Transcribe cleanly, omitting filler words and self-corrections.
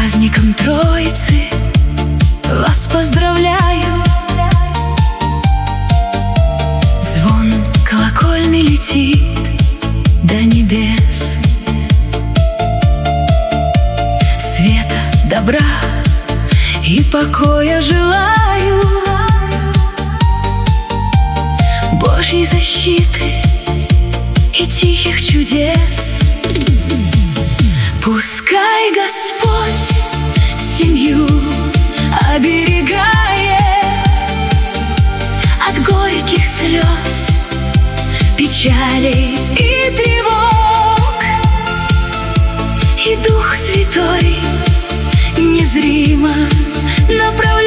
праздником Троицы вас поздравляю. Звон колокольный летит до небес. Света, добра и покоя желаю, Божьей защиты и тихих чудес. Пускай Господь семью оберегает от горьких слез, печалей и тревог, и Дух Святой незримо направляет